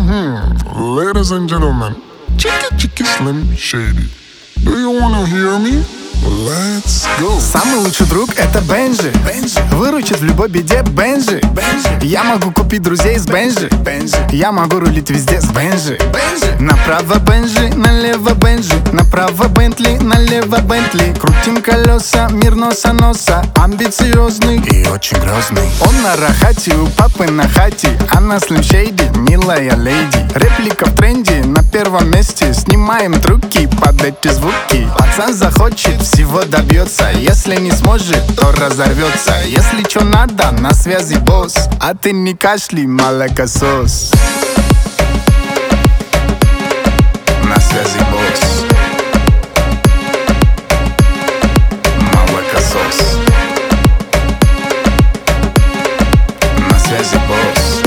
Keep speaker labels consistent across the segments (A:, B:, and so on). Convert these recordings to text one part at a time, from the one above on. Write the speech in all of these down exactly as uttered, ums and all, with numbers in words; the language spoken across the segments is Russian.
A: Mm-hmm. Ladies and gentlemen, Chicky Chicky Slim Shady. Do you wanna hear me? Let's go.
B: Самый лучший друг — это Бенжи. Выручит в любой беде Бенжи. Я могу купить друзей с Бенжи. Я могу рулить везде с Бенжи. Направо Бенжи, налево Бенжи. Направо Бентли, налево Бентли. Крутим колеса, мир носа-носа. Амбициозный и очень грозный. Он на рахате, у папы на хате. Она Slim Shady, милая леди. Реплика в тренде, на первом месте. Снимаем трюки под эти звуки. Пацан захочет, всего добьется. Если не сможет, то разорвется. Если чё надо, на связи босс. А ты не кашляй, молокосос. На связи босс. Молокосос. На связи босс.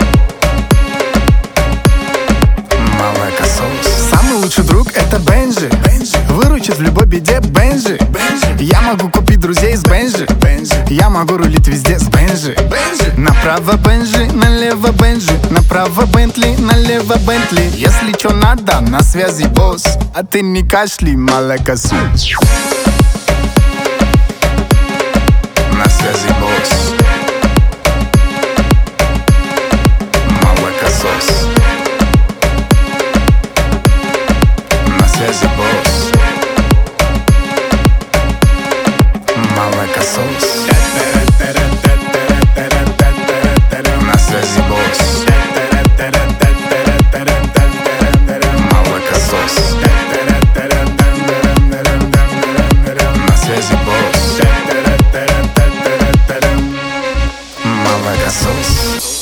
B: Молокосос. Самый лучший друг — это Бенжи. Выручит в любой беде Бенжи. Я могу купить друзей с Бенжи. Я могу рулить везде с Бенжи. Направо Бенжи, налево Бенжи. Направо Бентли, налево Бентли. Если чё надо, на связи босс. А ты не кашляй, молокосос. На связи босс. Молокосос. На связи босс. Молокосос. На связи босс. Молокосос. На связи босс. Молокосос.